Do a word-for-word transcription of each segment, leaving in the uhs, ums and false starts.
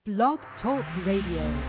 Blog Talk Radio.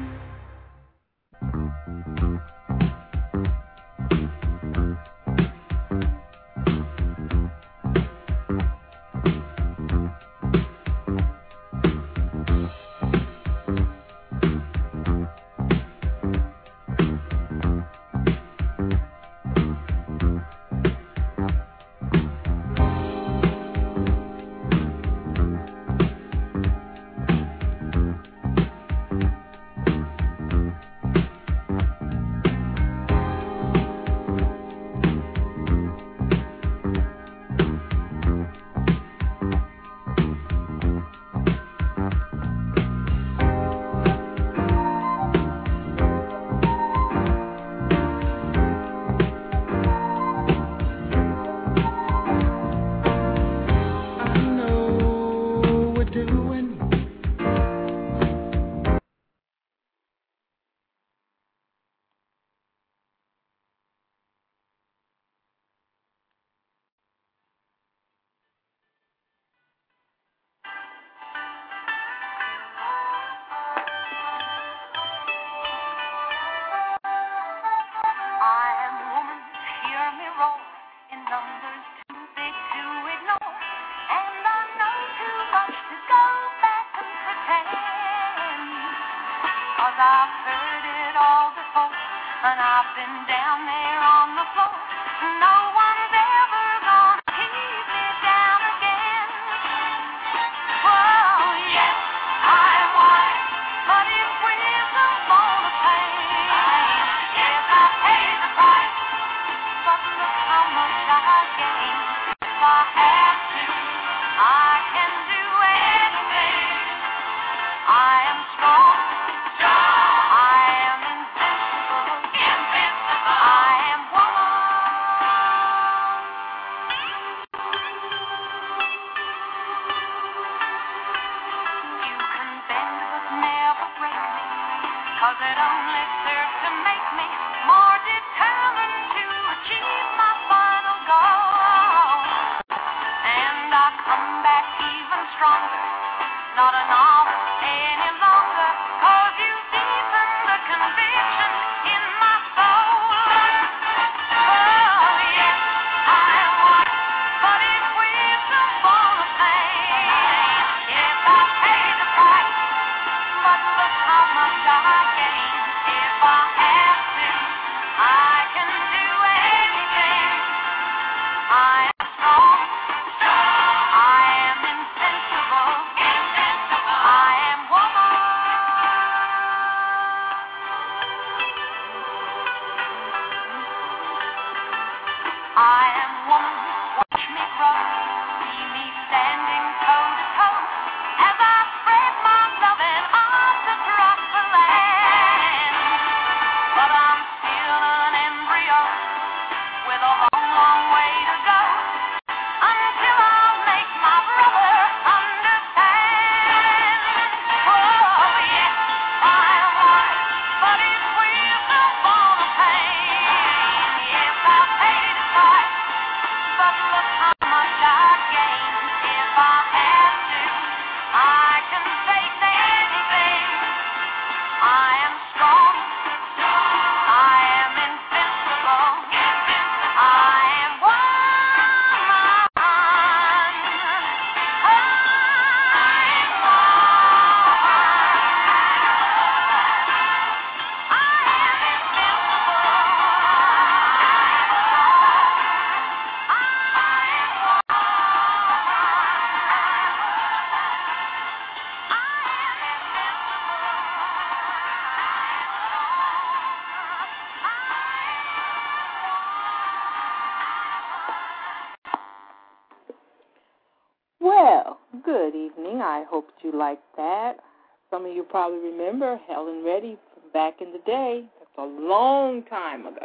Probably remember Helen Reddy from back in the day. That's a long time ago.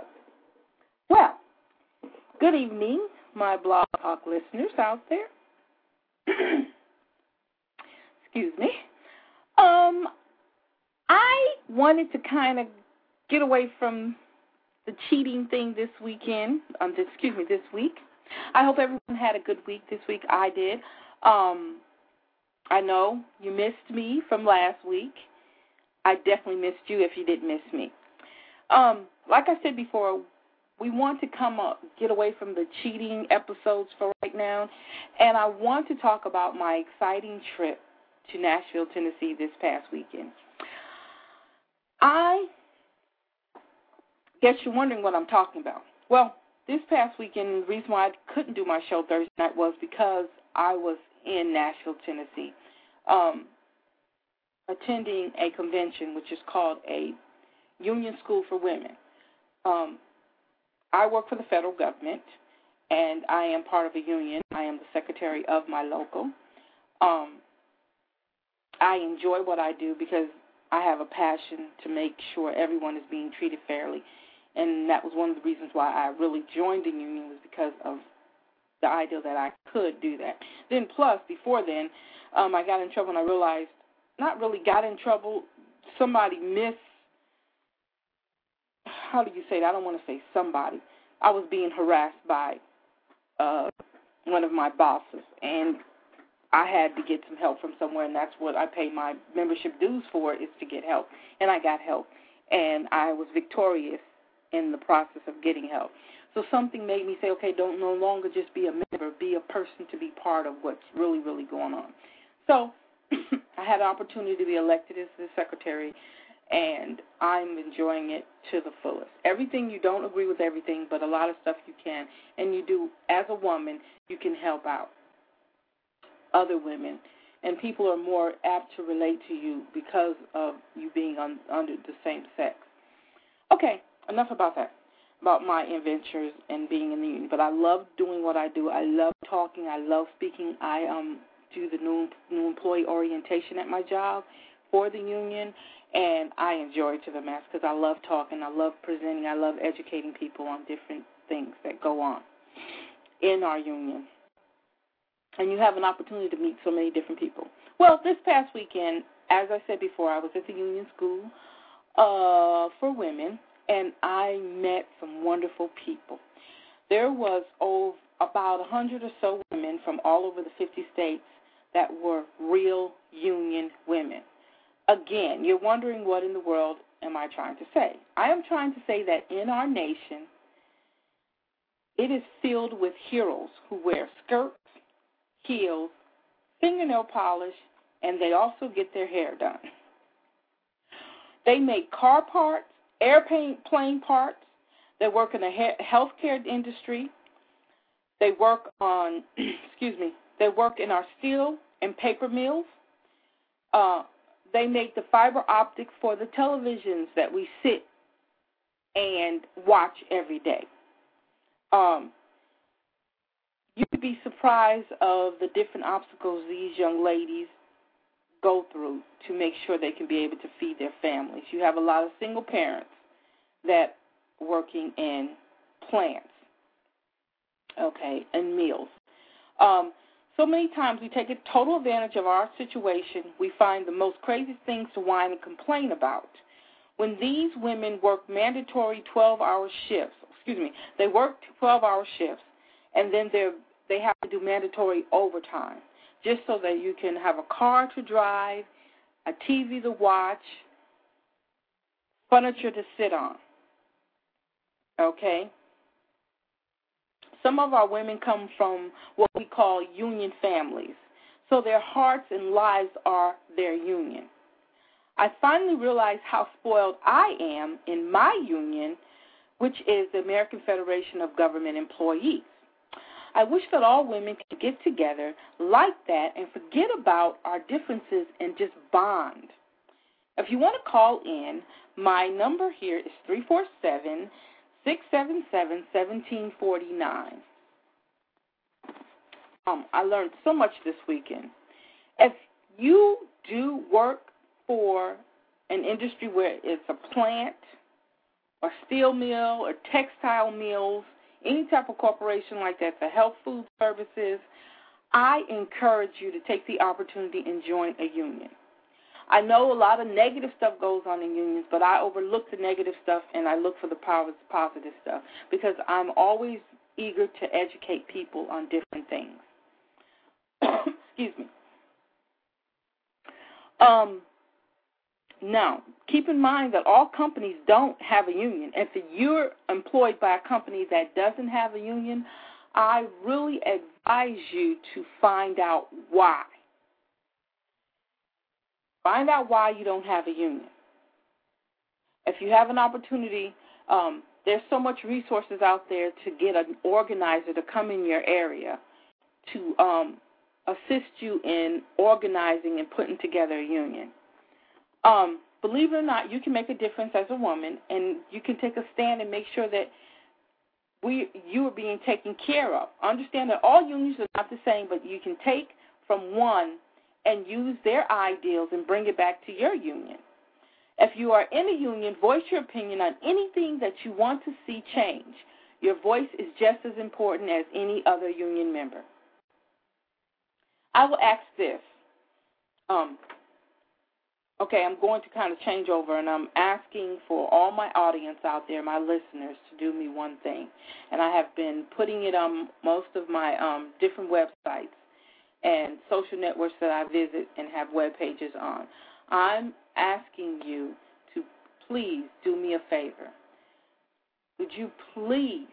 Well, good evening, my Blog Talk listeners out there. Excuse me. Um, I wanted to kind of get away from the cheating thing this weekend. Um, this, excuse me, this week. I hope everyone had a good week this week. I did. Um, I know you missed me from last week. I definitely missed you if you didn't miss me. Um, like I said before, we want to come up, get away from the cheating episodes for right now, and I want to talk about my exciting trip to Nashville, Tennessee this past weekend. I guess you're wondering what I'm talking about. Well, this past weekend, the reason why I couldn't do my show Thursday night was because I was in Nashville, Tennessee, um, attending a convention which is called a Union School for Women. Um, I work for the federal government, and I am part of a union. I am the secretary of my local. Um, I enjoy what I do because I have a passion to make sure everyone is being treated fairly, and that was one of the reasons why I really joined the union, was because of the idea that I could do that. Then plus, before then, um, I got in trouble, and I realized, not really got in trouble, somebody missed, how do you say that? I don't want to say somebody. I was being harassed by uh, one of my bosses, and I had to get some help from somewhere, and that's what I pay my membership dues for, is to get help. And I got help, and I was victorious in the process of getting help. So something made me say, okay, don't no longer just be a member, be a person to be part of what's really, really going on. So I had an opportunity to be elected as the secretary, and I'm enjoying it to the fullest. Everything, you don't agree with everything, but a lot of stuff you can, and you do, as a woman, you can help out other women, and people are more apt to relate to you because of you being on, under the same sex. Okay, enough about that, about my adventures and being in the union. But I love doing what I do. I love talking. I love speaking. I um do the new, new employee orientation at my job for the union, and I enjoy it to the max because I love talking. I love presenting. I love educating people on different things that go on in our union. And you have an opportunity to meet so many different people. Well, this past weekend, as I said before, I was at the Union School uh, for Women, and I met some wonderful people. There was over about one hundred or so women from all over the fifty states that were real union women. Again, you're wondering, what in the world am I trying to say? I am trying to say that in our nation, it is filled with heroes who wear skirts, heels, fingernail polish, and they also get their hair done. They make car parts, airplane parts. They work in the healthcare industry. They work on, excuse me, they work in our steel and paper mills. Uh, they make the fiber optic for the televisions that we sit and watch every day. Um, You'd be surprised of the different obstacles these young ladies go through to make sure they can be able to feed their families. You have a lot of single parents that are working in plants, okay, and mills. Um, so many times we take a total advantage of our situation. We find the most crazy things to whine and complain about. When these women work mandatory twelve-hour shifts, excuse me, they work twelve-hour shifts, and then they're they have to do mandatory overtime just so that you can have a car to drive, a T V to watch, furniture to sit on. Okay? Some of our women come from what we call union families, so their hearts and lives are their union. I finally realized how spoiled I am in my union, which is the American Federation of Government Employees. I wish that all women could get together like that and forget about our differences and just bond. If you want to call in, my number here is three four seven, six seven seven, one seven four nine. Um, I learned so much this weekend. If you do work for an industry where it's a plant or steel mill or textile mills, any type of corporation like that, for health food services, I encourage you to take the opportunity and join a union. I know a lot of negative stuff goes on in unions, but I overlook the negative stuff and I look for the positive stuff because I'm always eager to educate people on different things. Excuse me. Um, now, keep in mind that all companies don't have a union. If you're employed by a company that doesn't have a union, I really advise you to find out why. Find out why you don't have a union. If you have an opportunity, um, there's so much resources out there to get an organizer to come in your area to um, assist you in organizing and putting together a union. Um, believe it or not, you can make a difference as a woman, and you can take a stand and make sure that we you are being taken care of. Understand that all unions are not the same, but you can take from one and use their ideals and bring it back to your union. If you are in a union, voice your opinion on anything that you want to see change. Your voice is just as important as any other union member. I will ask this. Um, okay, I'm going to kind of change over, and I'm asking for all my audience out there, my listeners, to do me one thing. And I have been putting it on most of my um, different websites and social networks that I visit and have web pages on. I'm asking you to please do me a favor. Would you please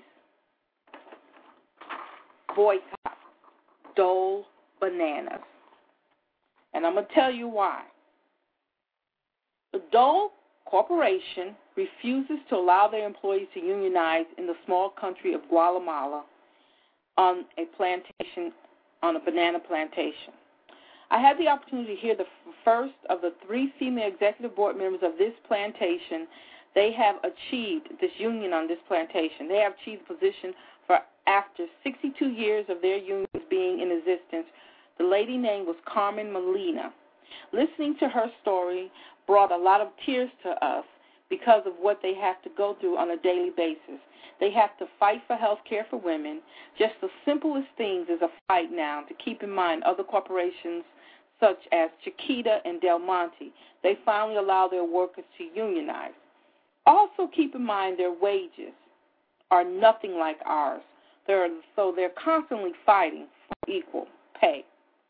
boycott Dole Bananas? And I'm going to tell you why. The Dole Corporation refuses to allow their employees to unionize in the small country of Guatemala on a plantation, on a banana plantation. I had the opportunity to hear the first of the three female executive board members of this plantation. They have achieved this union on this plantation. They have achieved the position for after sixty-two years of their unions being in existence. The lady name was Carmen Molina. Listening to her story brought a lot of tears to us because of what they have to go through on a daily basis. They have to fight for health care for women. Just the simplest things is a fight now to keep in mind other corporations such as Chiquita and Del Monte. They finally allow their workers to unionize. Also keep in mind their wages are nothing like ours. They're, so they're constantly fighting for equal pay.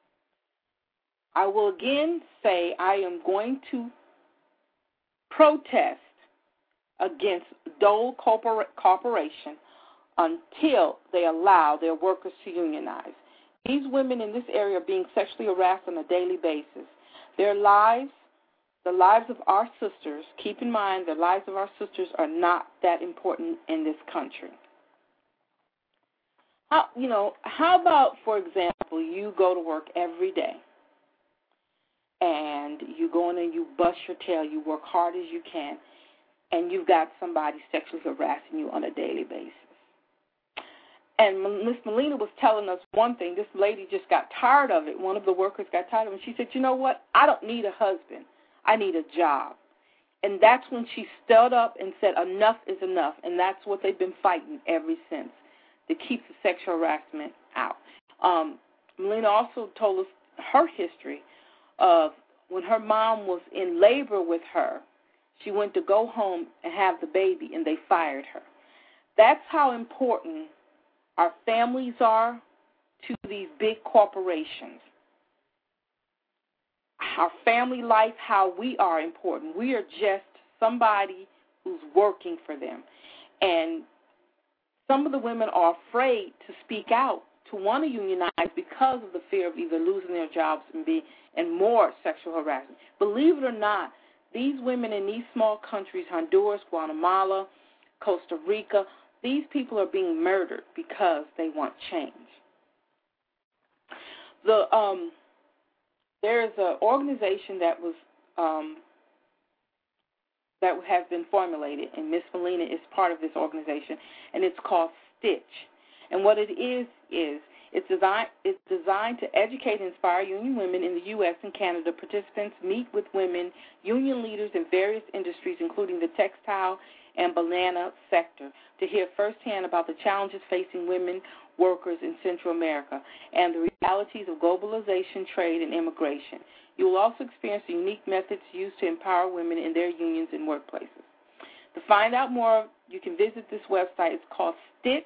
I will again say I am going to protest against Dole Corporation until they allow their workers to unionize. These women in this area are being sexually harassed on a daily basis. Their lives, the lives of our sisters, keep in mind the lives of our sisters are not that important in this country. How, you know, how about, for example, you go to work every day and you go in and you bust your tail, you work hard as you can, and you've got somebody sexually harassing you on a daily basis. And Miss Molina was telling us one thing. This lady just got tired of it. One of the workers got tired of it. And she said, you know what? I don't need a husband. I need a job. And that's when she stood up and said, enough is enough. And that's what they've been fighting ever since, to keep the sexual harassment out. Um, Molina also told us her history of when her mom was in labor with her. She went to go home and have the baby, and they fired her. That's how important our families are to these big corporations. Our family life, how we are important. We are just somebody who's working for them. And some of the women are afraid to speak out, to want to unionize because of the fear of either losing their jobs and, be, and more sexual harassment. Believe it or not, these women in these small countries, Honduras, Guatemala, Costa Rica, these people are being murdered because they want change. The um, there is an organization that was um, that has been formulated, and Miss Molina is part of this organization, and it's called Stitch. And what it is is it's designed it's designed to educate and inspire union women in the U S and Canada. Participants meet with women, union leaders in various industries, including the textile and banana sector, to hear firsthand about the challenges facing women workers in Central America and the realities of globalization, trade, and immigration. You will also experience the unique methods used to empower women in their unions and workplaces. To find out more, you can visit this website. It's called stitch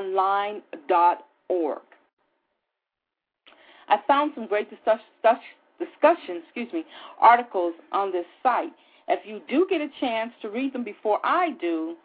online dot org. I found some great discuss, discussion, excuse me, articles on this site. If you do get a chance to read them before I do,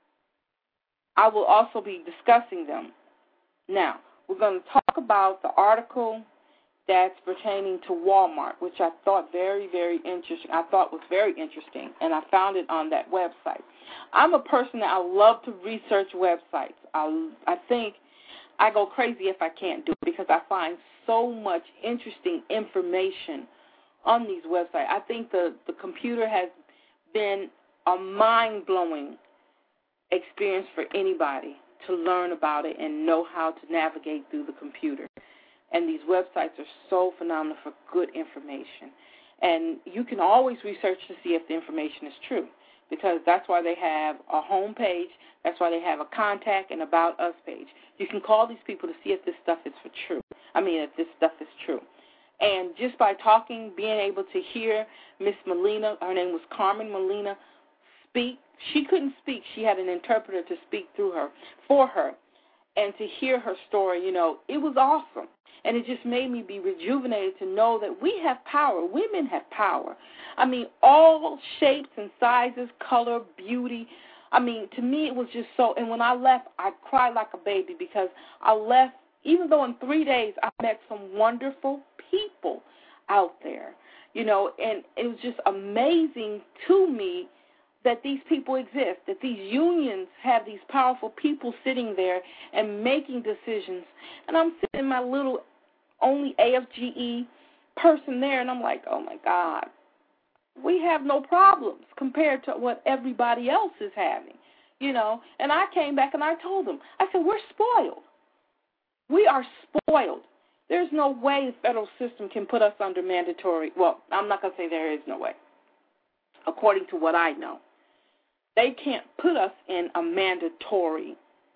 I will also be discussing them. Now, we're going to talk about the article that's pertaining to Walmart, which I thought very, very interesting. I thought was very interesting, and I found it on that website. I'm a person that I love to research websites. I, I think I go crazy if I can't do it because I find so much interesting information on these websites. I think the, the computer has been a mind-blowing experience for anybody to learn about it and know how to navigate through the computer. And these websites are so phenomenal for good information. And you can always research to see if the information is true, because that's why they have a home page, that's why they have a contact and about us page. You can call these people to see if this stuff is for true. I mean, if this stuff is true. And just by talking, being able to hear Miss Molina, her name was Carmen Molina, speak. She couldn't speak. She had an interpreter to speak through her, for her. And to hear her story, you know, it was awesome. And it just made me be rejuvenated to know that we have power. Women have power. I mean, all shapes and sizes, color, beauty. I mean, to me it was just so, and when I left, I cried like a baby because I left, even though in three days I met some wonderful people out there, you know, and it was just amazing to me that these people exist, that these unions have these powerful people sitting there and making decisions. And I'm sitting in my little only A F G E person there, and I'm like, oh, my God, we have no problems compared to what everybody else is having, you know. And I came back and I told them, I said, we're spoiled. We are spoiled. There's no way the federal system can put us under mandatory. Well, I'm not going to say there is no way, according to what I know. They can't put us in a mandatory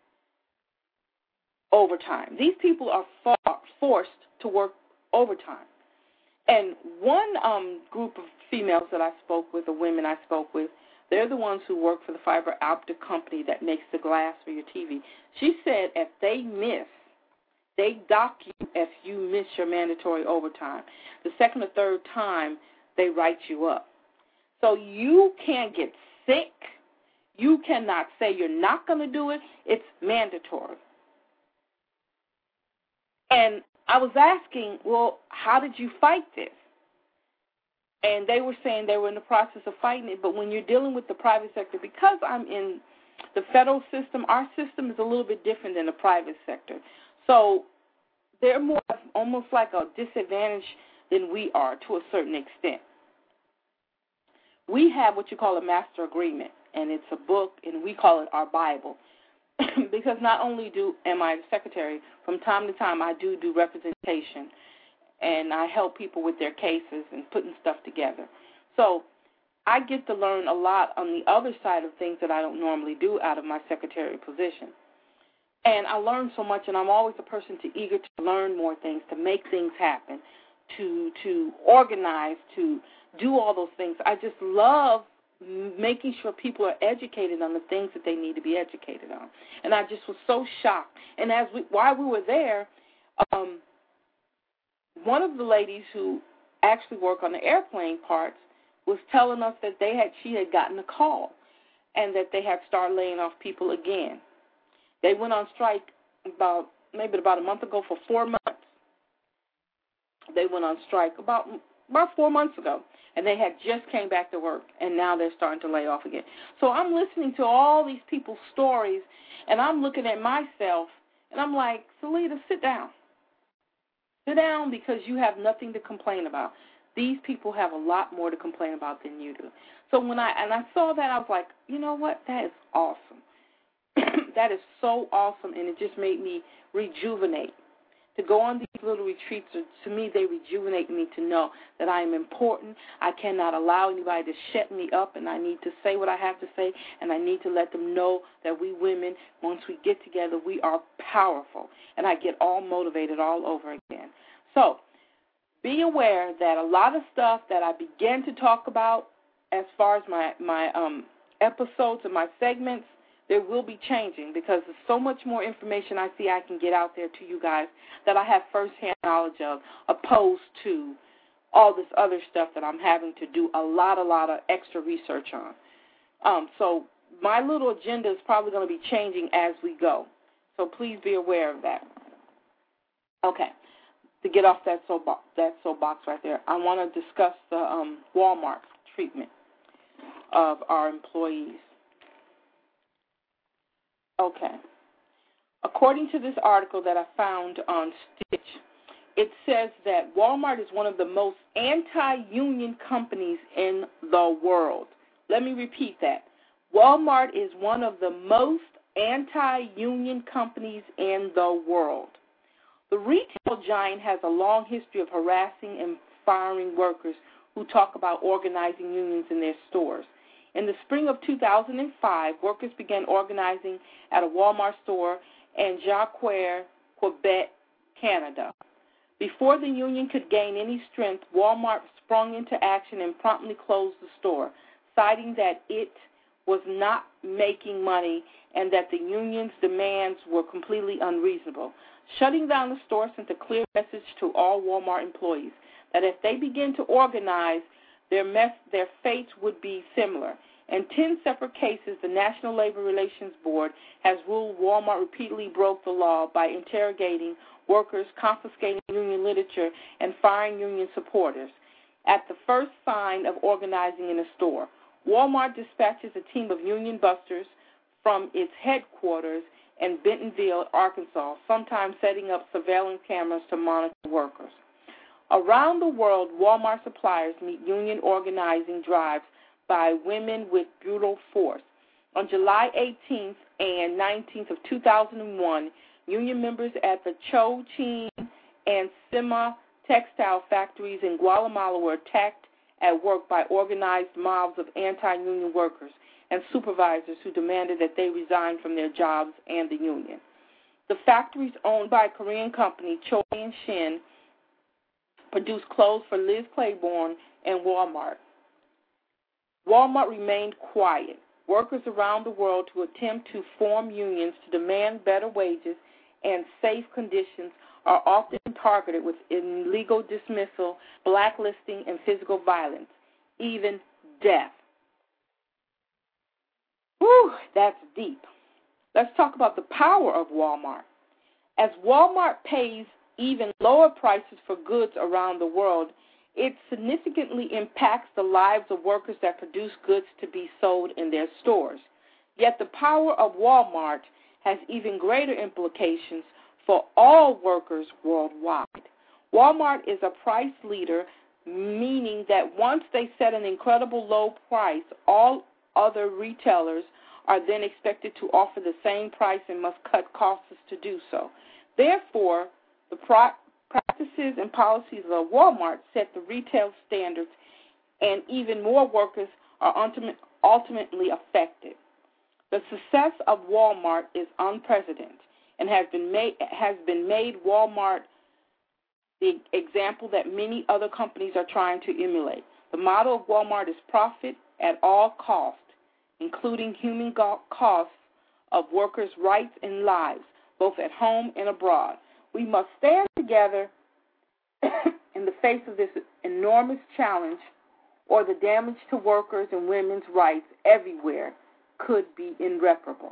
overtime. These people are far, forced to work overtime. And one um, group of females that I spoke with, or women I spoke with, they're the ones who work for the fiber optic company that makes the glass for your T V. She said if they miss, they dock you if you miss your mandatory overtime. The second or third time, they write you up. So you can't get sick. You cannot say you're not going to do it. It's mandatory. And I was asking, well, how did you fight this? And they were saying they were in the process of fighting it, but when you're dealing with the private sector, because I'm in the federal system, our system is a little bit different than the private sector. So they're more almost like a disadvantage than we are to a certain extent. We have what you call a master agreement, and it's a book, and we call it our Bible. Because not only do am I the secretary, from time to time I do do representation, and I help people with their cases and putting stuff together. So I get to learn a lot on the other side of things that I don't normally do out of my secretary position. And I learn so much, and I'm always a person to eager to learn more things, to make things happen, to to organize, to do all those things. I just love making sure people are educated on the things that they need to be educated on. And I just was so shocked. And as we, while we were there, um, one of the ladies who actually work on the airplane parts was telling us that they had she had gotten a call and that they had started laying off people again. They went on strike about maybe about a month ago for four months. They went on strike about about four months ago, and they had just came back to work, and now they're starting to lay off again. So I'm listening to all these people's stories, and I'm looking at myself, and I'm like, Salita, sit down. Sit down because you have nothing to complain about. These people have a lot more to complain about than you do. So when I and I saw that, I was like, you know what? That is awesome. That is so awesome, and it just made me rejuvenate. To go on these little retreats, to me, they rejuvenate me to know that I am important. I cannot allow anybody to shut me up, and I need to say what I have to say, and I need to let them know that we women, once we get together, we are powerful, and I get all motivated all over again. So be aware that a lot of stuff that I began to talk about as far as my, my um, episodes and my segments, there will be changing because there's so much more information I see I can get out there to you guys that I have firsthand knowledge of, opposed to all this other stuff that I'm having to do a lot, a lot of extra research on. Um, so my little agenda is probably going to be changing as we go. So please be aware of that. Okay. To get off that soapbox, that soapbox right there, I want to discuss the um, Walmart treatment of our employees. Okay. According to this article that I found on Stitch, it says that Walmart is one of the most anti-union companies in the world. Let me repeat that. Walmart is one of the most anti-union companies in the world. The retail giant has a long history of harassing and firing workers who talk about organizing unions in their stores. In the spring of two thousand five, workers began organizing at a Walmart store in Jonquière, Quebec, Canada. Before the union could gain any strength, Walmart sprung into action and promptly closed the store, citing that it was not making money and that the union's demands were completely unreasonable. Shutting down the store sent a clear message to all Walmart employees that if they begin to organize, their, mess, their fates would be similar. In ten separate cases, the National Labor Relations Board has ruled Walmart repeatedly broke the law by interrogating workers, confiscating union literature, and firing union supporters. At the first sign of organizing in a store, Walmart dispatches a team of union busters from its headquarters in Bentonville, Arkansas, sometimes setting up surveillance cameras to monitor workers. Around the world, Walmart suppliers meet union organizing drives by women with brutal force. On July eighteenth and nineteenth of two thousand one, union members at the Cho-Chin and Sima textile factories in Guatemala were attacked at work by organized mobs of anti-union workers and supervisors who demanded that they resign from their jobs and the union. The factories, owned by a Korean company, Choi and Shin, produced clothes for Liz Claiborne and Walmart. Walmart remained quiet. Workers around the world who attempt to form unions to demand better wages and safe conditions are often targeted with illegal dismissal, blacklisting, and physical violence, even death. Whew, that's deep. Let's talk about the power of Walmart. As Walmart pays even lower prices for goods around the world, it significantly impacts the lives of workers that produce goods to be sold in their stores. Yet the power of Walmart has even greater implications for all workers worldwide. Walmart is a price leader, meaning that once they set an incredible low price, all other retailers are then expected to offer the same price and must cut costs to do so. Therefore, the pro- practices and policies of Walmart set the retail standards, and even more workers are ultimate, ultimately affected. The success of Walmart is unprecedented and has been made has been made Walmart the example that many other companies are trying to emulate. The motto of Walmart is profit at all costs, including human costs of workers' rights and lives, both at home and abroad. We must stand together in the face of this enormous challenge, or the damage to workers' and women's rights everywhere could be irreparable.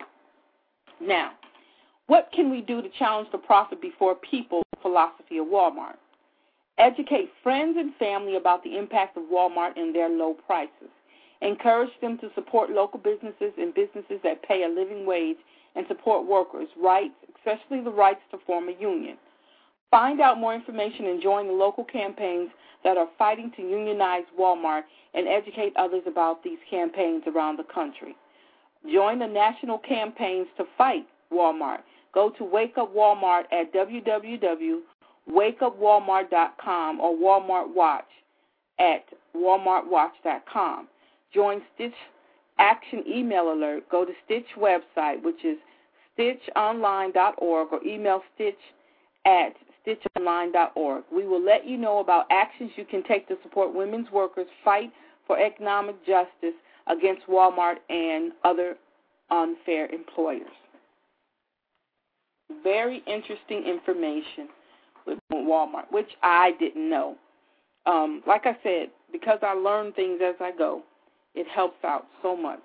Now, what can we do to challenge the profit before people philosophy of Walmart? Educate friends and family about the impact of Walmart and their low prices. Encourage them to support local businesses and businesses that pay a living wage and support workers' rights, especially the rights to form a union. Find out more information and join the local campaigns that are fighting to unionize Walmart and educate others about these campaigns around the country. Join the national campaigns to fight Walmart. Go to Wake Up Walmart at w w w dot wake up walmart dot com or Walmart Watch at walmart watch dot com. Join Stitch Action Email Alert. Go to Stitch website, which is stitch online dot org, or email Stitch at stitch online dot org. We will let you know about actions you can take to support women's workers' fight for economic justice against Walmart and other unfair employers. Very interesting information with Walmart, which I didn't know. um, like I said, because I learn things as I go, it helps out so much.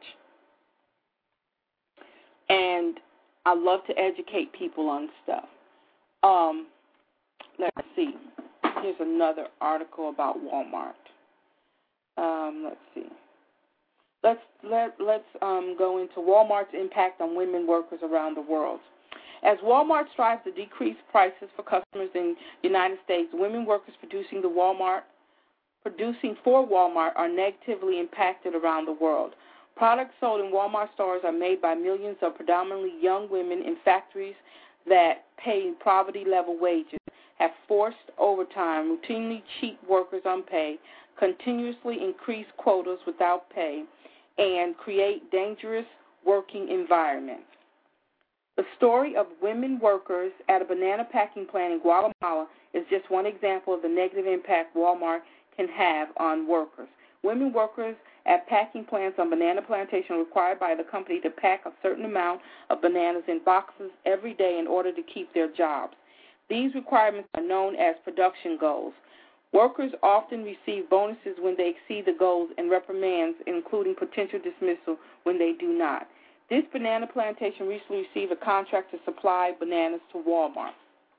And I love to educate people on stuff. Um, let's see. Here's another article about Walmart. Um, let's see. Let's let let's um, go into Walmart's impact on women workers around the world. As Walmart strives to decrease prices for customers in the United States, women workers producing the Walmart producing for Walmart are negatively impacted around the world. Products sold in Walmart stores are made by millions of predominantly young women in factories that pay poverty-level wages, have forced overtime, routinely cheat workers on pay, continuously increase quotas without pay, and create dangerous working environments. The story of women workers at a banana packing plant in Guatemala is just one example of the negative impact Walmart can have on workers. Women workers at packing plants on banana plantations are required by the company to pack a certain amount of bananas in boxes every day in order to keep their jobs. These requirements are known as production goals. Workers often receive bonuses when they exceed the goals and reprimands, including potential dismissal when they do not. This banana plantation recently received a contract to supply bananas to Walmart,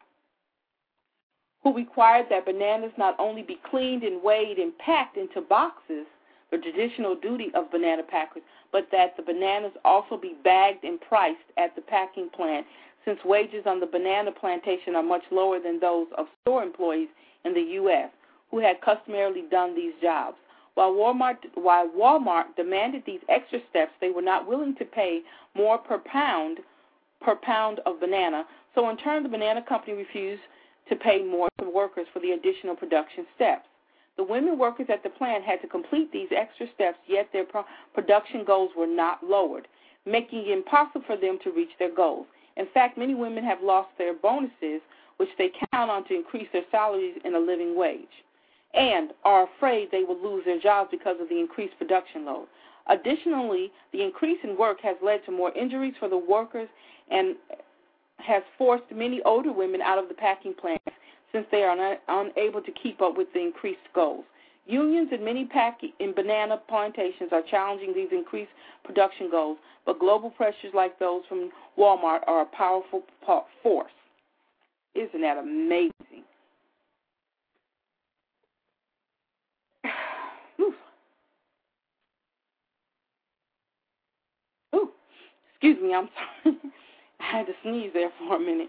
who required that bananas not only be cleaned and weighed and packed into boxes, the traditional duty of banana packers, but that the bananas also be bagged and priced at the packing plant, since wages on the banana plantation are much lower than those of store employees in the U S, who had customarily done these jobs. While Walmart, while Walmart demanded these extra steps, they were not willing to pay more per pound per pound of banana, so in turn the banana company refused to pay more to workers for the additional production steps. The women workers at the plant had to complete these extra steps, yet their pro- production goals were not lowered, making it impossible for them to reach their goals. In fact, many women have lost their bonuses, which they count on to increase their salaries and a living wage, and are afraid they will lose their jobs because of the increased production load. Additionally, the increase in work has led to more injuries for the workers and has forced many older women out of the packing plants since they are not, unable to keep up with the increased goals. Unions in many pack in banana plantations are challenging these increased production goals, but global pressures like those from Walmart are a powerful force. Isn't that amazing? Ooh. Ooh. Excuse me, I'm sorry. I had to sneeze there for a minute.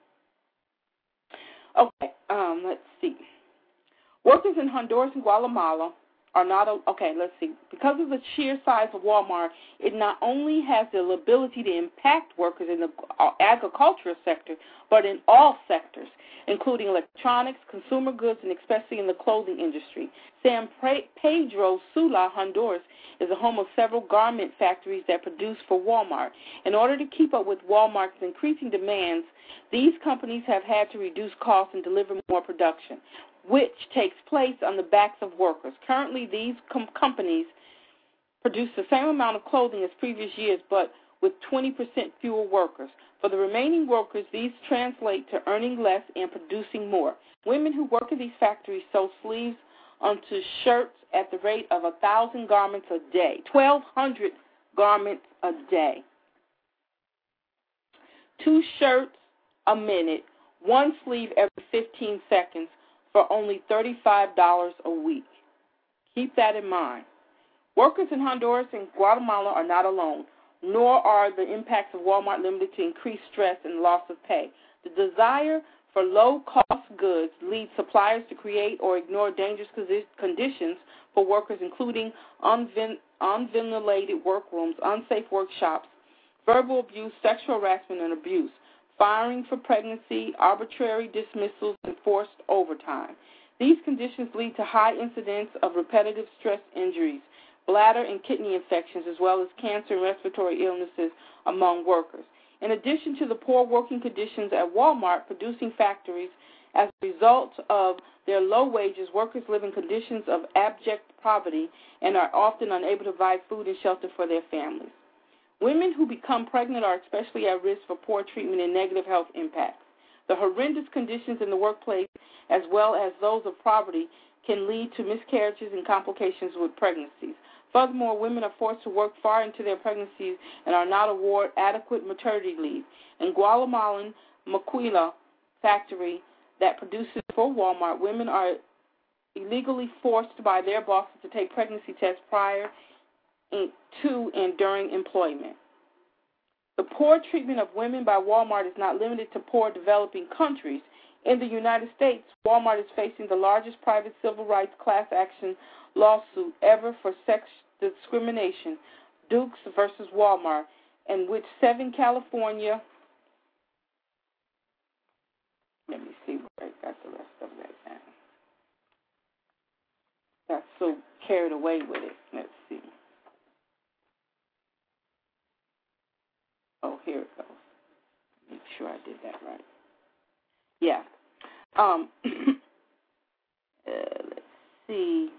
Okay, um, let's see. Workers in Honduras and Guatemala are not, a, okay, let's see. Because of the sheer size of Walmart, it not only has the ability to impact workers in the agricultural sector, but in all sectors, including electronics, consumer goods, and especially in the clothing industry. San Pedro Sula, Honduras, is the home of several garment factories that produce for Walmart. In order to keep up with Walmart's increasing demands, these companies have had to reduce costs and deliver more production, which takes place on the backs of workers. Currently, these com- companies produce the same amount of clothing as previous years, but with twenty percent fewer workers. For the remaining workers, these translate to earning less and producing more. Women who work in these factories sew sleeves onto shirts at the rate of one thousand garments a day, twelve hundred garments a day. Two shirts a minute, one sleeve every fifteen seconds for only thirty-five dollars a week. Keep that in mind. Workers in Honduras and Guatemala are not alone, nor are the impacts of Walmart limited to increased stress and loss of pay. The desire for low-cost goods leads suppliers to create or ignore dangerous conditions for workers, including unven- unventilated workrooms, unsafe workshops, verbal abuse, sexual harassment, and abuse, firing for pregnancy, arbitrary dismissals, and forced overtime. These conditions lead to high incidence of repetitive stress injuries, bladder and kidney infections, as well as cancer and respiratory illnesses among workers. In addition to the poor working conditions at Walmart producing factories, as a result of their low wages, workers live in conditions of abject poverty and are often unable to provide food and shelter for their families. Women who become pregnant are especially at risk for poor treatment and negative health impacts. The horrendous conditions in the workplace, as well as those of poverty, can lead to miscarriages and complications with pregnancies. Furthermore, women are forced to work far into their pregnancies and are not awarded adequate maternity leave. In Guatemalan Maquila factory that produces for Walmart, women are illegally forced by their bosses to take pregnancy tests prior to and during employment. The poor treatment of women by Walmart is not limited to poor developing countries. In the United States, Walmart is facing the largest private civil rights class action lawsuit ever for sex discrimination, Dukes versus Walmart, in which seven California, let me see where I got the rest of that now. Got so carried away with it. Let's see. Oh, here it goes. Make sure I did that right. Yeah. Um, uh, let's see.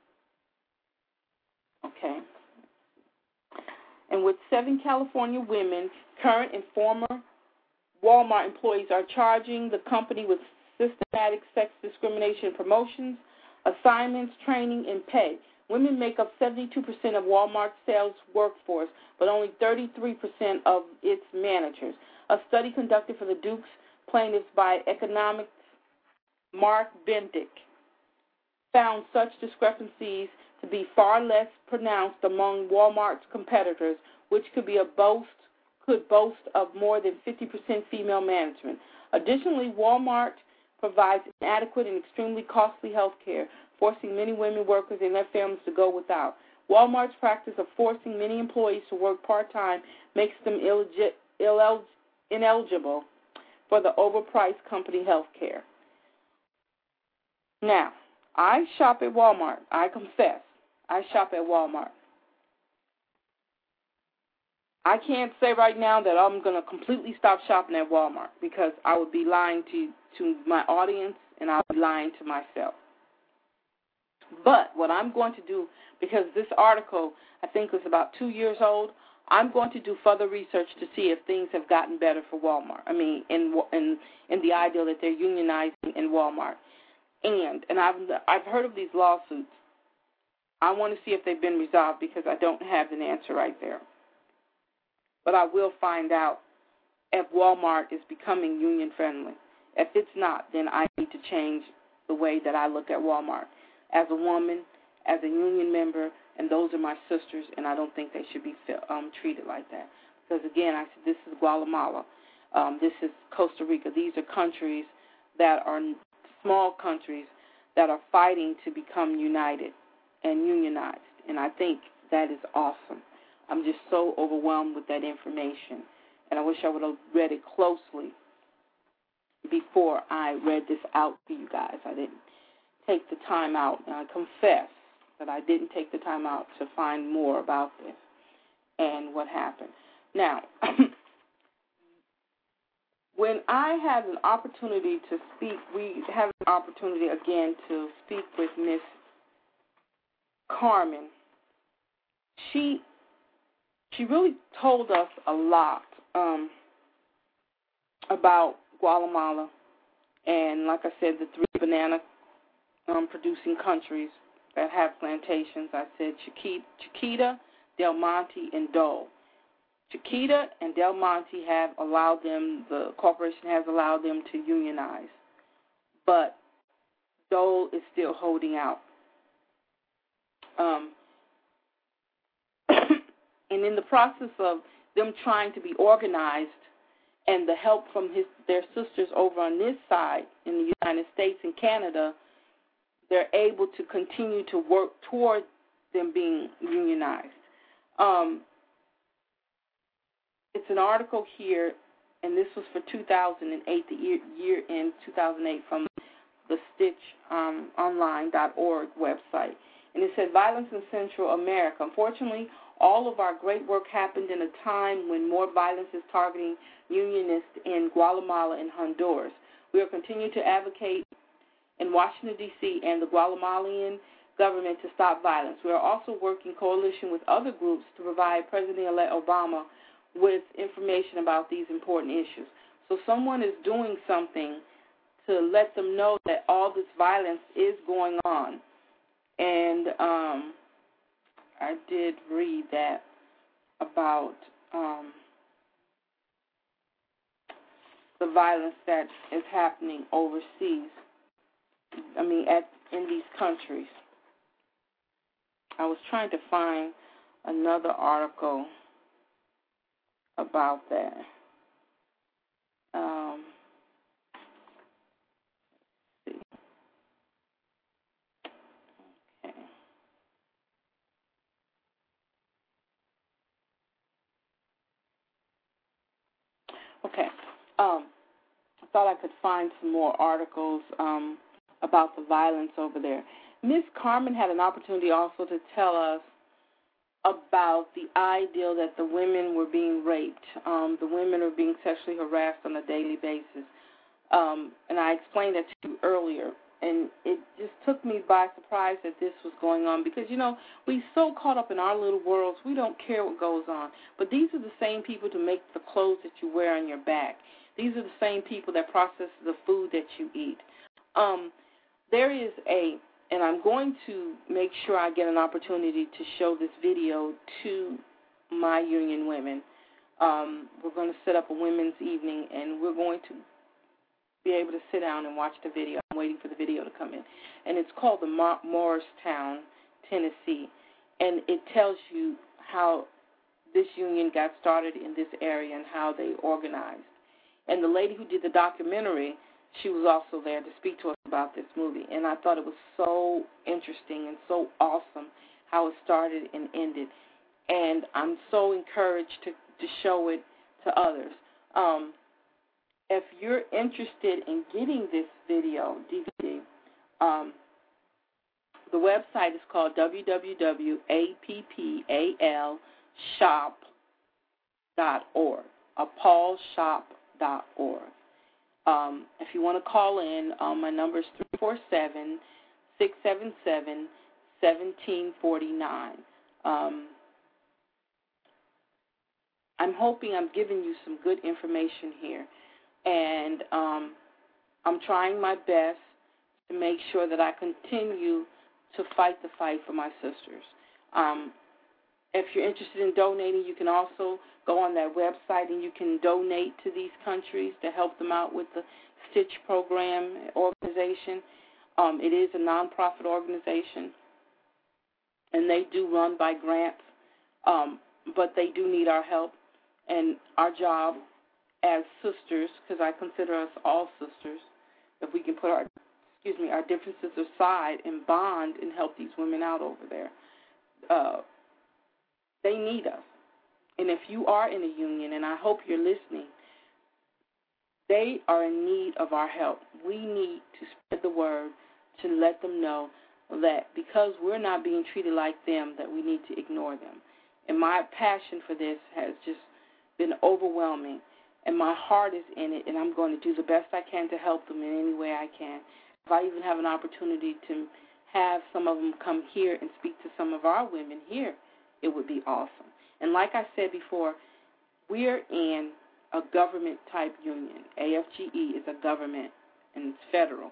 Okay. And with seven California women, current and former Walmart employees are charging the company with systematic sex discrimination promotions, assignments, training, and pay. Women make up seventy-two percent of Walmart's sales workforce, but only thirty-three percent of its managers. A study conducted for the Dukes plaintiffs by economics Mark Bendick found such discrepancies to be far less pronounced among Walmart's competitors, which could be a boast could boast of more than fifty percent female management. Additionally, Walmart provides inadequate and extremely costly health care, forcing many women workers and their families to go without. Walmart's practice of forcing many employees to work part-time makes them illeg- ineligible for the overpriced company health care. Now, I shop at Walmart. I confess, I shop at Walmart. I can't say right now that I'm going to completely stop shopping at Walmart because I would be lying to, to my audience and I would be lying to myself. But what I'm going to do, because this article I think was about two years old, I'm going to do further research to see if things have gotten better for Walmart. I mean, in in, in the idea that they're unionizing in Walmart. And and I've I've heard of these lawsuits. I want to see if they've been resolved because I don't have an answer right there. But I will find out if Walmart is becoming union friendly. If it's not, then I need to change the way that I look at Walmart. As a woman, as a union member, and those are my sisters, and I don't think they should be um, treated like that. Because, again, I said this is Guatemala. Um, this is Costa Rica. These are countries that are small countries that are fighting to become united and unionized. And I think that is awesome. I'm just so overwhelmed with that information. And I wish I would have read it closely before I read this out to you guys. I didn't take the time out, and I confess that I didn't take the time out to find more about this and what happened. Now, when I had an opportunity to speak, we have an opportunity again to speak with Miss Carmen. She she really told us a lot um, about Guatemala and, like I said, the three banana um, producing countries that have plantations. I said Chiquita, Del Monte, and Dole. Chiquita and Del Monte have allowed them, the corporation has allowed them to unionize, but Dole is still holding out. Um, and in the process of them trying to be organized and the help from his, their sisters over on this side in the United States and Canada, they're able to continue to work toward them being unionized. Um, it's an article here, and this was for two thousand eight, the year, year in two thousand eight, from the stitch online dot org website. And it said, violence in Central America. Unfortunately, all of our great work happened in a time when more violence is targeting unionists in Guatemala and Honduras. We will continue to advocate in Washington, D C and the Guatemalan government to stop violence. We are also working in coalition with other groups to provide President-elect Obama with information about these important issues. So someone is doing something to let them know that all this violence is going on. And um, I did read that about um, the violence that is happening overseas. I mean, at in these countries. I was trying to find another article about that. Um, let's see. Okay. Okay. Um, I thought I could find some more articles um, about the violence over there. Miss Carmen had an opportunity also to tell us about the ideal that the women were being raped. Um, the women are being sexually harassed on a daily basis. Um, and I explained that to you earlier. And it just took me by surprise that this was going on because, you know, we so caught up in our little worlds, we don't care what goes on. But these are the same people to make the clothes that you wear on your back. These are the same people that process the food that you eat. Um, there is a, and I'm going to make sure I get an opportunity to show this video to my union women. Um, we're going to set up a women's evening, and we're going to be able to sit down and watch the video. I'm waiting for the video to come in. And it's called the Mar- Morristown, Tennessee. And it tells you how this union got started in this area and how they organized. And the lady who did the documentary, she was also there to speak to us about this movie. And I thought it was so interesting and so awesome how it started and ended. And I'm so encouraged to, to show it to others. Um, if you're interested in getting this video, D V D, um, the website is called w w w dot appal shop dot org, appal shop dot org. Um, if you want to call in, um, my number is three four seven, six seven seven, one seven four nine. Um, I'm hoping I'm giving you some good information here. And um, I'm trying my best to make sure that I continue to fight the fight for my sisters. Um, if you're interested in donating, you can also go on that website and you can donate to these countries to help them out with the Stitch program organization. Um, it is a nonprofit organization, and they do run by grants, um, but they do need our help. And our job as sisters, because I consider us all sisters, if we can put our, excuse me, our differences aside and bond and help these women out over there, uh, they need us. And if you are in a union, and I hope you're listening, they are in need of our help. We need to spread the word to let them know that because we're not being treated like them, that we need to ignore them. And my passion for this has just been overwhelming. And my heart is in it, and I'm going to do the best I can to help them in any way I can. If I even have an opportunity to have some of them come here and speak to some of our women here, it would be awesome. And like I said before, we're in a government-type union. A F G E is a government, and it's federal.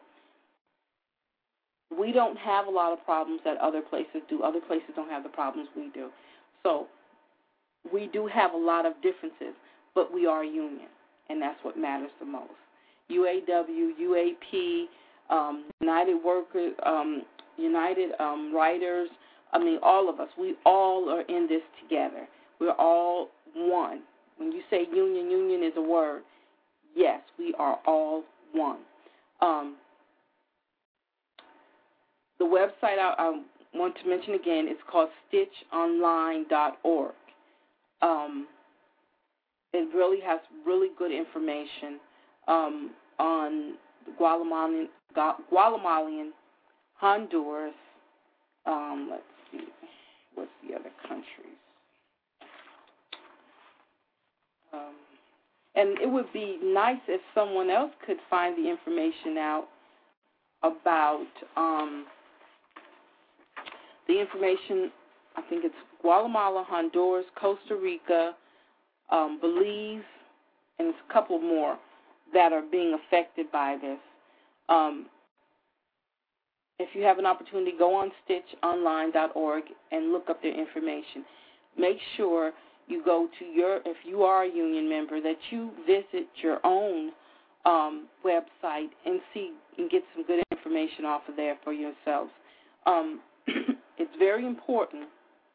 We don't have a lot of problems that other places do. Other places don't have the problems we do. So we do have a lot of differences, but we are a union, and that's what matters the most. U A W, U A P, um, United Workers, um, United um, Writers, I mean, all of us, we all are in this together. We're all one. When you say union, union is a word. Yes, we are all one. Um, the website I, I want to mention again is called stitch online dot org. Um, It really has really good information um, on Guatemalan, Guatemalan, Honduras. Um, let's see, what's the other countries? Um, and it would be nice if someone else could find the information out about um, the information. I think it's Guatemala, Honduras, Costa Rica, Um, Belize, and a couple more that are being affected by this. Um, if you have an opportunity, go on stitch online dot org and look up their information. Make sure you go to your, if you are a union member, that you visit your own um, website and see and get some good information off of there for yourselves. Um, it's very important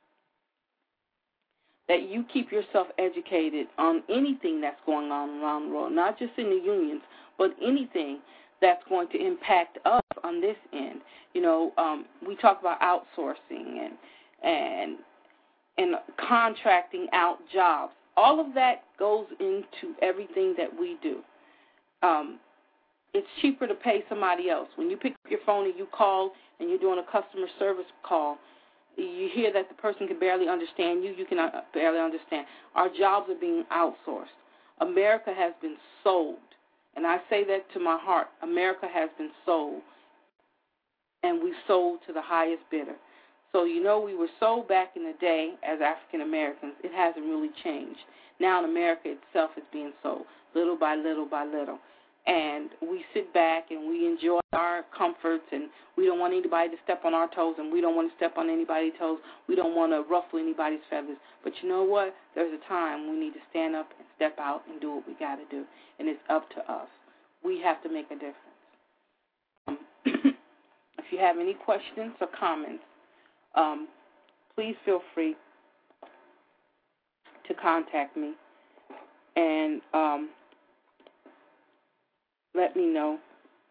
that you keep yourself educated on anything that's going on around the world, not just in the unions, but anything that's going to impact us on this end. You know, um, we talk about outsourcing and and and contracting out jobs. All of that goes into everything that we do. Um, it's cheaper to pay somebody else. When you pick up your phone and you call and you're doing a customer service call, you hear that the person can barely understand you, you can barely understand. Our jobs are being outsourced. America has been sold, and I say that to my heart. America has been sold, and we sold to the highest bidder. So, you know, we were sold back in the day as African Americans. It hasn't really changed. Now in America itself is being sold, little by little by little. And we sit back and we enjoy our comforts, and we don't want anybody to step on our toes, and we don't want to step on anybody's toes. We don't want to ruffle anybody's feathers. But you know what? There's a time we need to stand up and step out and do what we got to do, and it's up to us. We have to make a difference. Um, if you have any questions or comments, um, please feel free to contact me, and um, let me know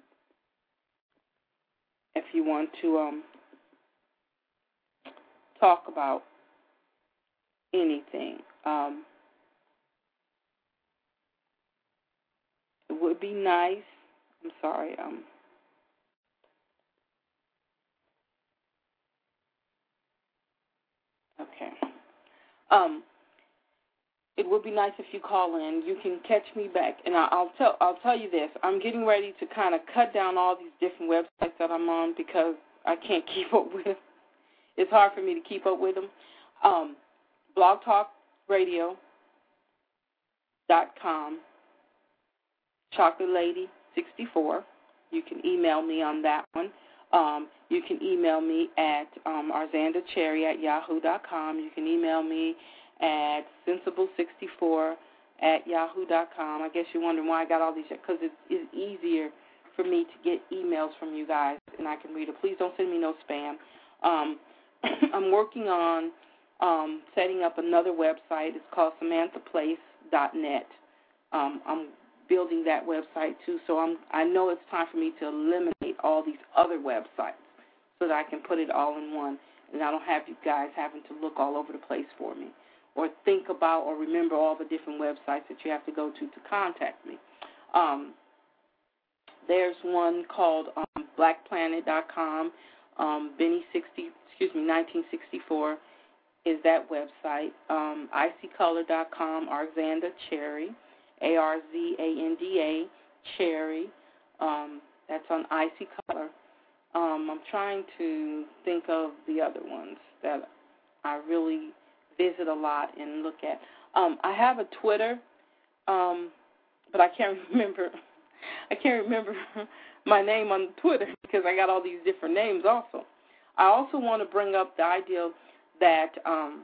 if you want to um, talk about anything. Um, it would be nice. I'm sorry. Um, okay. Um, it would be nice if you call in. You can catch me back, and I'll tell I'll tell you this. I'm getting ready to kind of cut down all these different websites that I'm on because I can't keep up with them. It's hard for me to keep up with them. Um, blog talk radio dot com, chocolate lady sixty-four. You can email me on that one. Um, you can email me at um, arzandacherry at yahoo dot com. You can email me at sensible sixty-four at yahoo dot com. I guess you're wondering why I got all these, because it's, it's easier for me to get emails from you guys, and I can read it. Please don't send me no spam. Um, I'm working on um, setting up another website. It's called samantha place dot net. Um, I'm building that website too, so I'm, I know it's time for me to eliminate all these other websites so that I can put it all in one, and I don't have you guys having to look all over the place for me or think about or remember all the different websites that you have to go to to contact me. Um, there's one called um, black planet dot com. Um, Benny sixty, excuse me, nineteen sixty-four is that website. Um, icy color dot com, Arzanda Cherry, A R Z A N D A, Cherry. Um, that's on Icy Color. Um, I'm trying to think of the other ones that I really visit a lot and look at. Um, I have a Twitter, um, but I can't remember. I can't remember my name on Twitter because I got all these different names also. I also want to bring up the idea that um,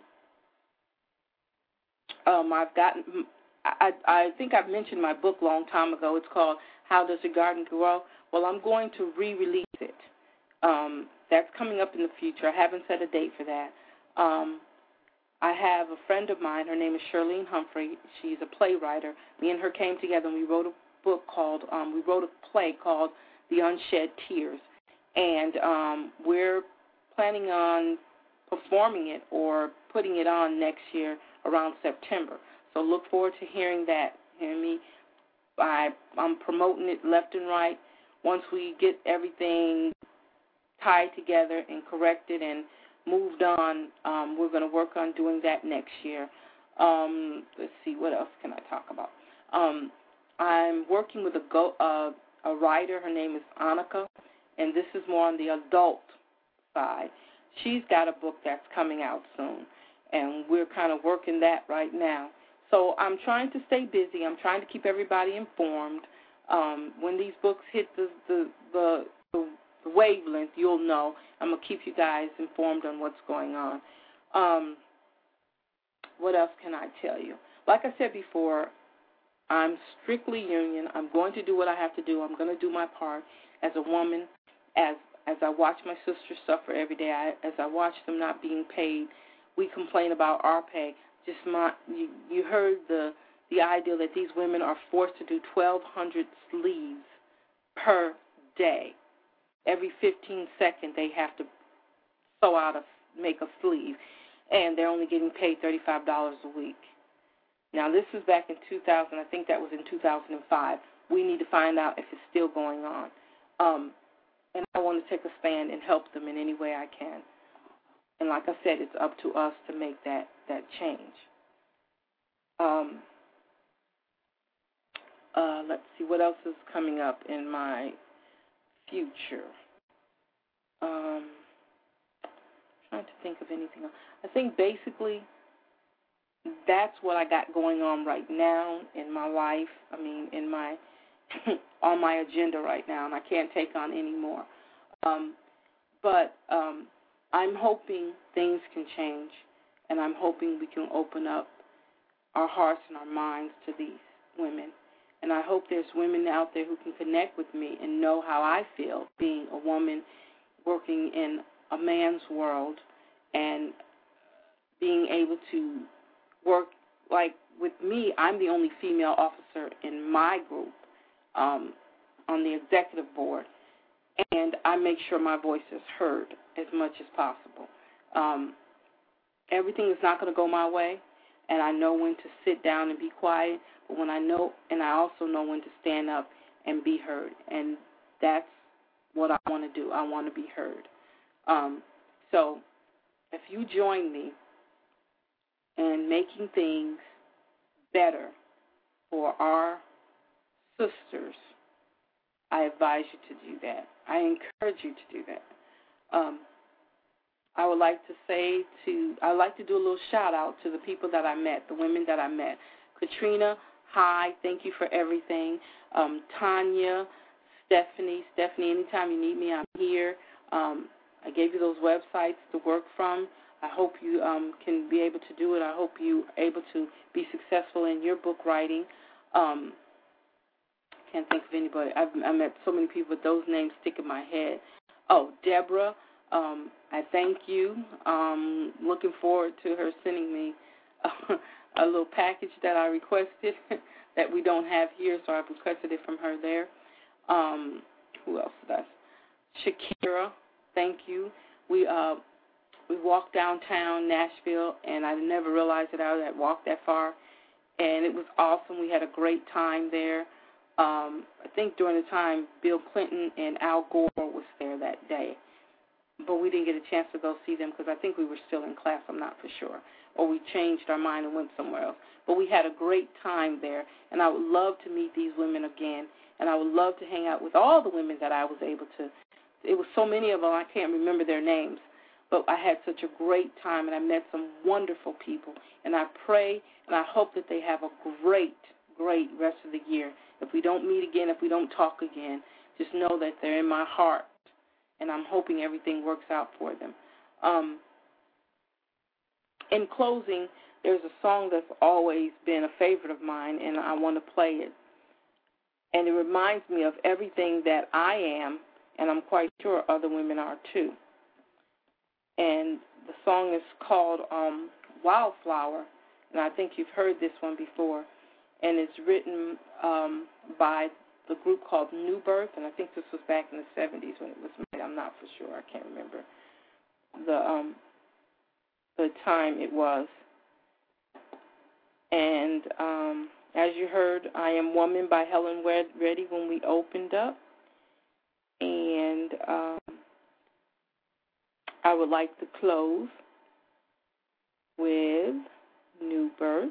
um, I've gotten, I, I think I've mentioned my book a long time ago. It's called How Does Your Garden Grow? Well, I'm going to re-release it. Um, that's coming up in the future. I haven't set a date for that. Um, I have a friend of mine. Her name is Shirlene Humphrey. She's a playwright. Me and her came together and we wrote a book called, um, we wrote a play called The Unshed Tears. And um, we're planning on performing it or putting it on next year around September. So look forward to hearing that. Hear me? I, I'm promoting it left and right. Once we get everything tied together and corrected and moved on, um, we're going to work on doing that next year. Um, let's see, what else can I talk about? Um, I'm working with a, go, uh, a writer. Her name is Annika, and this is more on the adult side. She's got a book that's coming out soon, and we're kind of working that right now. So I'm trying to stay busy. I'm trying to keep everybody informed. Um, when these books hit the the, the the the wavelength, you'll know. I'm going to keep you guys informed on what's going on. Um, what else can I tell you? Like I said before, I'm strictly union. I'm going to do what I have to do. I'm going to do my part as a woman, as as I watch my sisters suffer every day, I, as I watch them not being paid. We complain about our pay. Just my, you, you heard the the idea that these women are forced to do twelve hundred sleeves per day. Every fifteen seconds they have to sew out a, make a sleeve, and they're only getting paid thirty-five dollars a week. Now, this was back in two thousand. I think that was in two thousand five. We need to find out if it's still going on. Um, and I want to take a stand and help them in any way I can. And like I said, it's up to us to make that, that change. Um, uh, let's see, what else is coming up in my future? Um, trying to think of anything else. I think basically that's what I got going on right now in my life. I mean, in my on my agenda right now, and I can't take on any more. Um, but um, I'm hoping things can change, and I'm hoping we can open up our hearts and our minds to these women. And I hope there's women out there who can connect with me and know how I feel being a woman working in a man's world and being able to work, like with me, I'm the only female officer in my group um, on the executive board, and I make sure my voice is heard as much as possible. Um, everything is not going to go my way, and I know when to sit down and be quiet, but when I know, and I also know when to stand up and be heard, and that's what I want to do. I want to be heard. Um, so if you join me in making things better for our sisters, I advise you to do that. I encourage you to do that. Um, I would like to say to, I would like to do a little shout out to the people that I met, the women that I met. Katrina, hi, thank you for everything. Um, Tanya, Stephanie, Stephanie, anytime you need me, I'm here. Um, I gave you those websites to work from. I hope you um, can be able to do it. I hope you are able to be successful in your book writing. Um, can't think of anybody. I've I met so many people, but those names stick in my head. Oh, Deborah, um, I thank you. Um, looking forward to her sending me a, a little package that I requested that we don't have here, so I've requested it from her there. Um, who else did I? Shakira, thank you. We uh, we walked downtown Nashville, and I never realized that I had walked that far, and it was awesome. We had a great time there. Um, I think during the time Bill Clinton and Al Gore was there that day, but we didn't get a chance to go see them because I think we were still in class. I'm not for sure, or we changed our mind and went somewhere else. But we had a great time there, and I would love to meet these women again, and I would love to hang out with all the women that I was able to. It was so many of them, I can't remember their names, but I had such a great time, and I met some wonderful people, and I pray and I hope that they have a great, great rest of the year. If we don't meet again, if we don't talk again, just know that they're in my heart, and I'm hoping everything works out for them. Um, in closing, there's a song that's always been a favorite of mine, and I want to play it. And it reminds me of everything that I am, and I'm quite sure other women are too. And the song is called um, Wildflower, and I think you've heard this one before. And it's written um, by the group called New Birth, and I think this was back in the seventies when it was made. I'm not for sure. I can't remember the um, the time it was. And um, as you heard, I Am Woman by Helen Reddy when we opened up. And um, I would like to close with New Birth.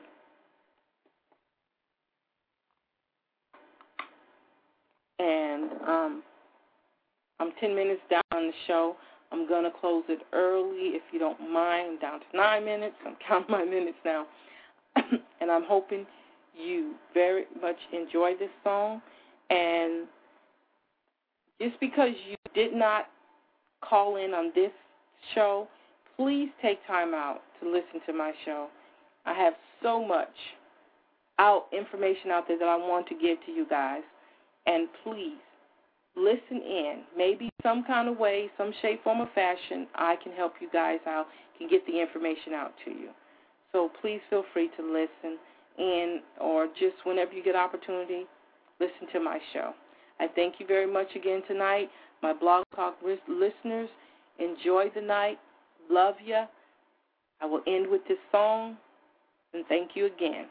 And um, I'm ten minutes down on the show. I'm going to close it early, if you don't mind. I'm down to nine minutes. I'm counting my minutes now. And I'm hoping you very much enjoy this song. And just because you did not call in on this show, please take time out to listen to my show. I have so much out information out there that I want to give to you guys. And please, listen in. Maybe some kind of way, some shape, form, or fashion, I can help you guys out, can get the information out to you. So please feel free to listen in, or just whenever you get opportunity, listen to my show. I thank you very much again tonight. My Blog Talk listeners, enjoy the night. Love ya. I will end with this song, and thank you again.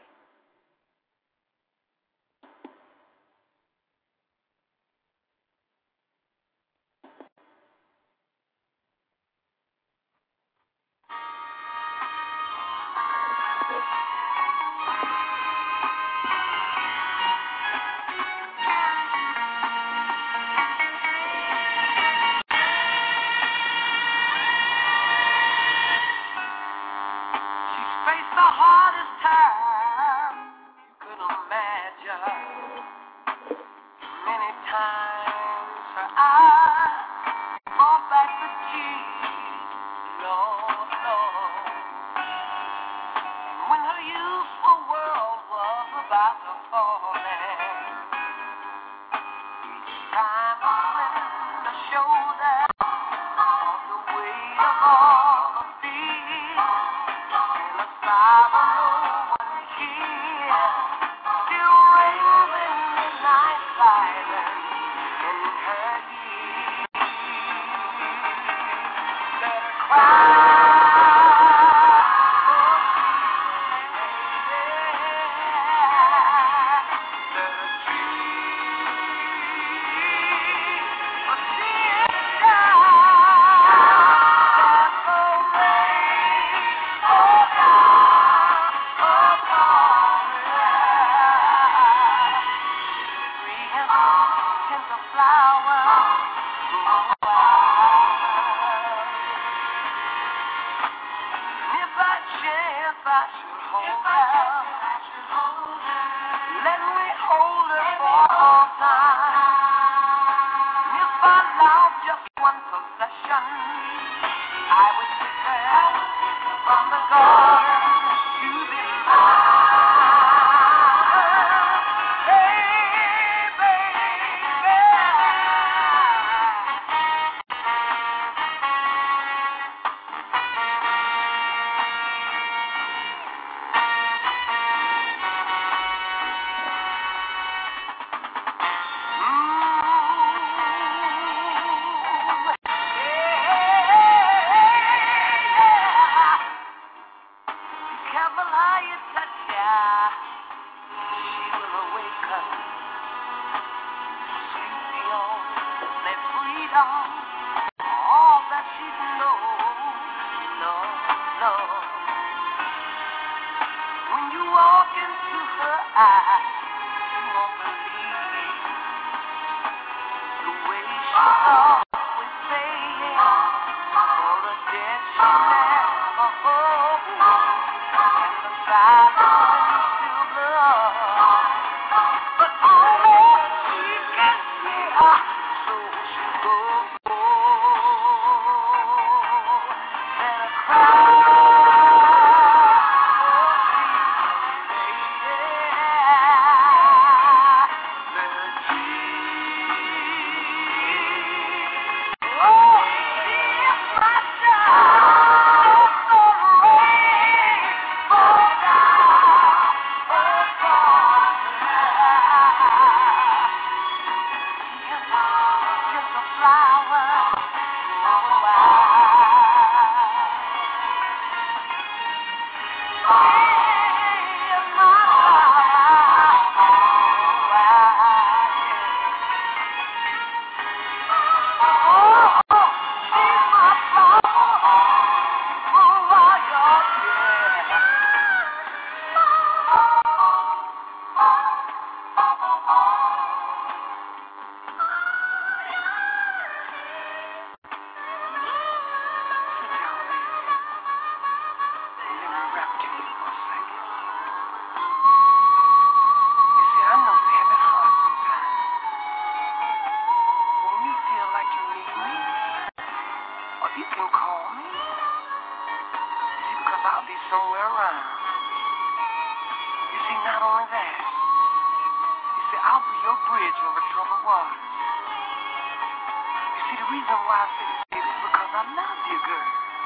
around. You see, not only that, you see, I'll be your bridge over troubled waters. You see, the reason why I say this is because I love you, girl.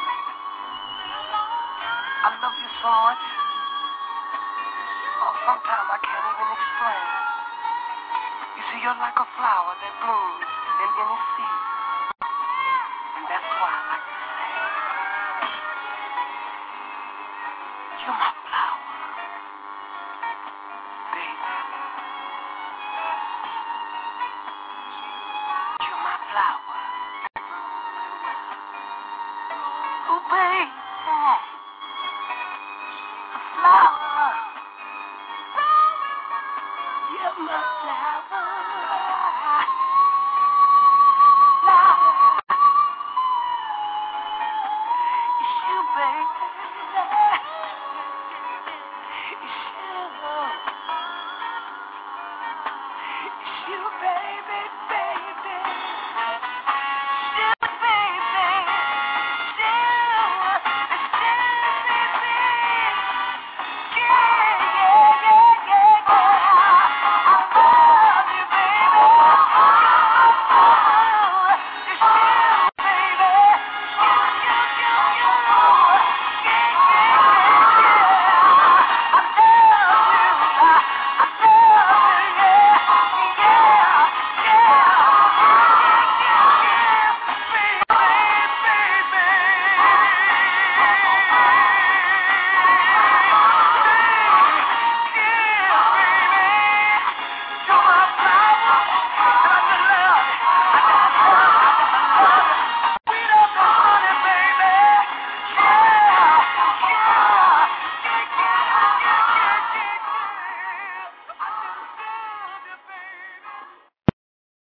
I love you so much. Oh, sometimes I can't even explain. You see, you're like a flower that blooms in any season. And that's why I like to say, you're my